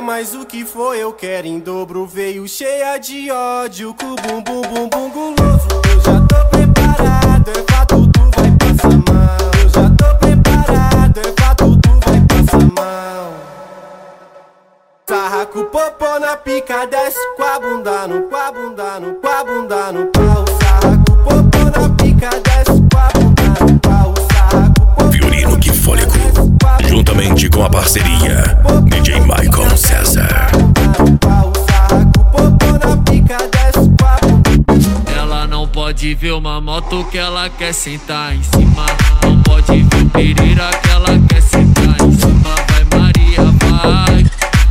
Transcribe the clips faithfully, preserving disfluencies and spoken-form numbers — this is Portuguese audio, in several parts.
mas o que foi eu quero em dobro. Veio cheia de ódio, com bum bum bum bum guloso. Eu já tô preparado, é fato, tu vai passar mal. Eu já tô preparado, é fato, tu vai passar mal. Sarra com o popô na pica, desce com a bunda no, com a bunda no, com a bunda no pau. Sarra com o popô na pica, desce com a bunda no pau. Sarra com o popô. Violino que fôlego, juntamente com a parceria D J Maicon César. Ela não pode ver uma moto que ela quer sentar em cima. Não pode ver o Pereira que ela quer sentar em cima. Vai Maria, vai.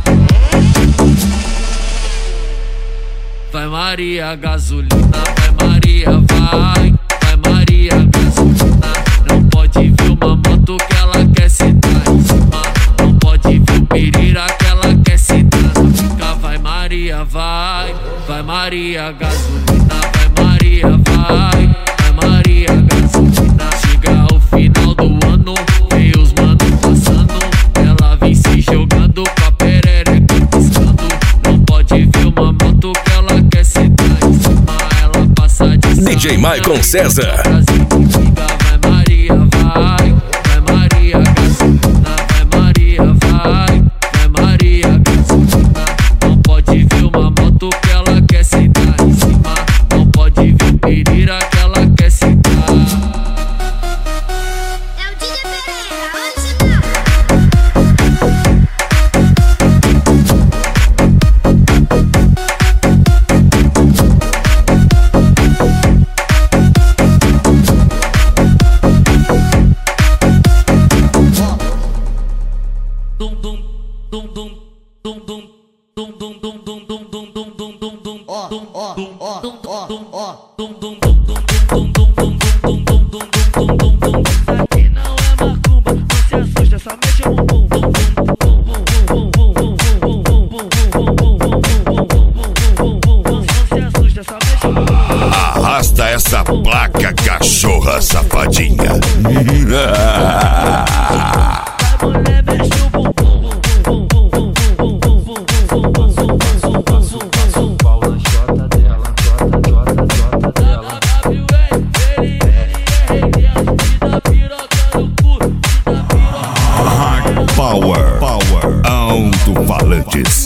Vai Maria, gasolina. Vai Maria, vai. Vai Maria, gasolina. Não pode ver uma moto que ela quer sentar em cima. Não pode ver o Pereira que ela quer sentar na pica. Vai Maria, vai. Vai Maria, gasolina. Vai Maria, vai. Vai Maria, gasolina. Chega ao final do ano, vem os manos passando. Ela vem se jogando com a perereca piscando. Não pode ver uma moto que ela quer sentar em cima. Ela passa de D J Maicon César. Vai Maria, vai. Vai Maria, gasolina. Vai Maria, vai. Vai Maria, gasolina. Não pode ver uma moto que ela quer sentar em cima. Não pode ver o Pereira que ela quer sentar. É o D J Pereira, onde tá? Dum dum dum dum dum dum dum dum dum dum dum dum dum dum dum dum. Ó ó ó ó ó dum dum dum dum dum dum dum dum dum dum dum dum dum dum. Aqui não é macumba, não se assusta, só mexe o bum bum bum bum bum bum bum bum bum bum bum bum bum bum bum. Não se assusta, só mexe o bum. Arrasta essa placa, cachorra safadinha. Mulher mexe o bum bum bum bum bum bum bum bum bum bum bum bum. Passo, passo, pau na chota dela, chota, chota, chota dela. Ele, ele, ele, ele, da piroca no cu, da piroca. Hard Power, Power, alto-falantes.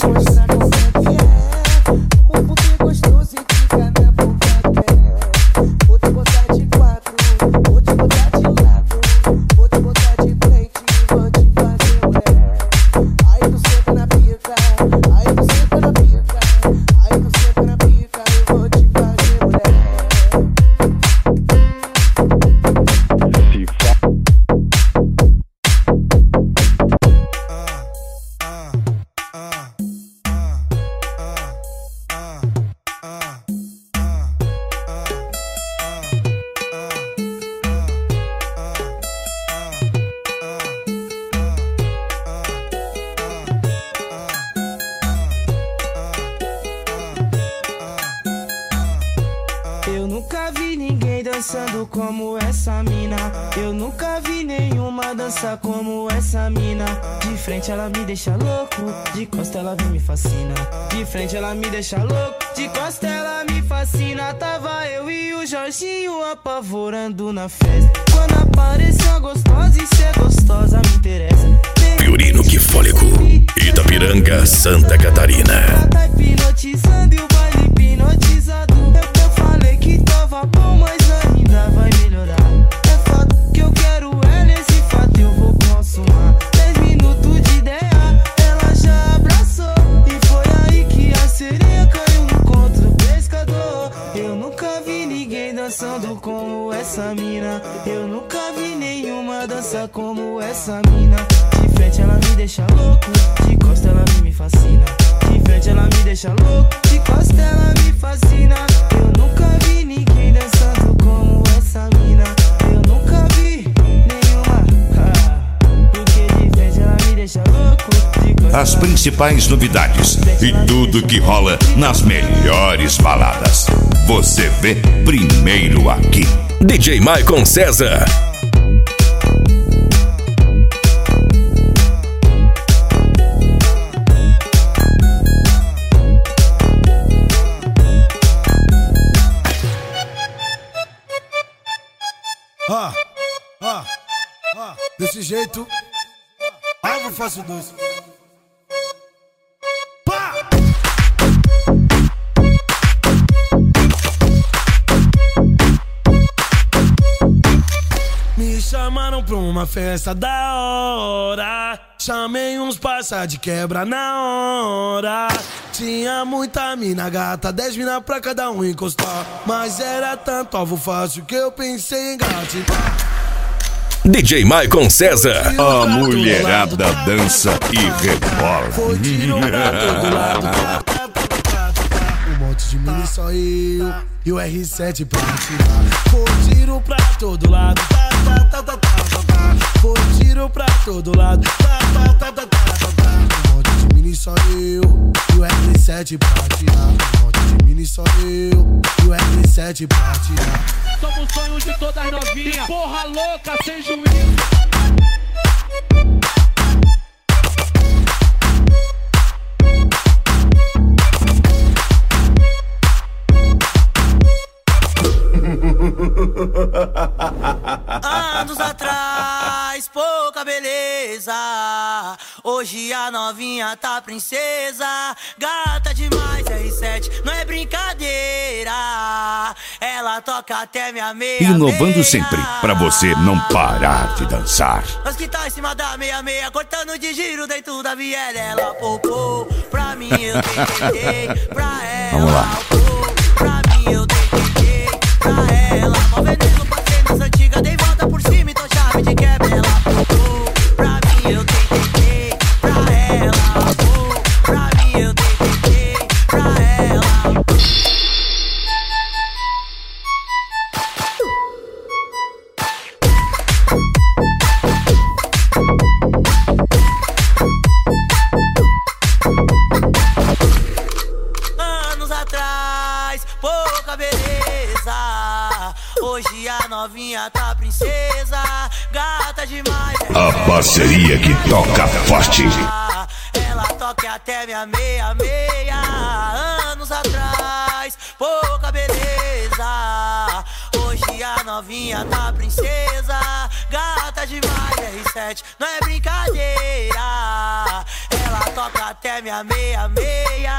Eu nunca vi ninguém dançando como essa mina. Eu nunca vi nenhuma dança como essa mina. De frente ela me deixa louco, de costa ela me fascina. De frente ela me deixa louco, de costa ela me fascina. Tava eu e o Jorginho apavorando na festa. Quando apareceu a gostosa e ser gostosa me interessa. Violino que fôlego, Itapiranga, Santa Catarina. Ela tá hipnotizando e o baile hipnotizado. Eu, eu falei que tava bom, mas ainda vai melhorar. É fato que eu quero ela, esse fato eu vou consumar. Dez minutos de ideia, ela já abraçou. E foi aí que a sereia caiu no contra o pescador. Eu nunca vi ninguém dançando como essa mina. Eu nunca vi nenhuma dança como essa mina. De frente ela me deixa louco, de costa ela me fascina. De frente ela me deixa louco, de costa ela me fascina. Eu nunca vi ninguém dançando como essa mina. Eu nunca vi nenhuma, porque de frente ela me deixa louco, de costa. As principais novidades e tudo que rola nas melhores baladas. Você vê primeiro aqui. D J Maicon César. Desse jeito, alvo faço doce. Pá! Me chamaram pra uma festa da hora. Chamei uns parça de quebra na hora. Tinha muita mina gata, dez mina pra cada um encostar. Mas era tanto alvo fácil que eu pensei em gratidão. D J Maicon César. A mulherada dança e rebola. Foi tiro pra todo lado. Um monte de mini só eu e o R sete pra tirar. Foi tiro pra todo lado. Foi tiro pra todo lado. Um monte de mini só eu e o R sete pra tirar. Um monte de mini só eu e o R sete pra tirar. Somos sonhos de todas novinhas, porra louca, sem juízo. Anos atrás, pouca beleza. Hoje a novinha tá princesa. Gata demais, R sete, não é brincadeira. Ela toca até minha meia. Inovando meia. sempre, pra você não parar de dançar. Nós que tá em cima da meia meia, cortando de giro dentro da viela. Ela popou, pra mim eu tentei, pra ela. Vamos lá. Popou, pra mim eu tentei, pra ela. Mó veneno, passei nas antigas, dei volta por cima e tô chave de quebra. Ela popou, pra mim eu tentei, pra ela. Popou, pra mim eu tentei, pra ela. Anos atrás, pouca beleza. Hoje a novinha tá princesa. Gata demais. A parceria que toca forte. Ela toca até minha meia meia. Anos atrás, pouca beleza. Hoje a novinha tá princesa. Gata demais, R sete, não é brincadeira. Ela toca até minha meia meia.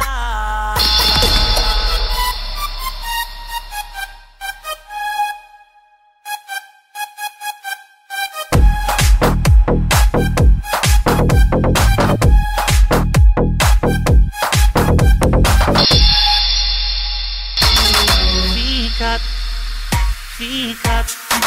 Fica, fica,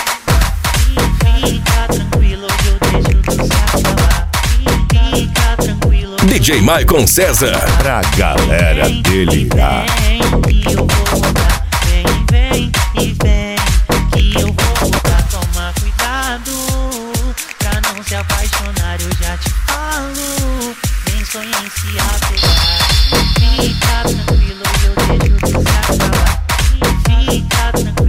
fica tranquilo, eu deixo tu se acabar. Fica tranquilo. D J Maicon César. Pra galera delirar. Vem que eu vou voltar. Vem, vem e vem que eu vou voltar. Toma cuidado pra não se apaixonar, eu já te falo. Nem sonha em se apegar. Fica tranquilo, eu deixo tu se acabar. Fica tranquilo.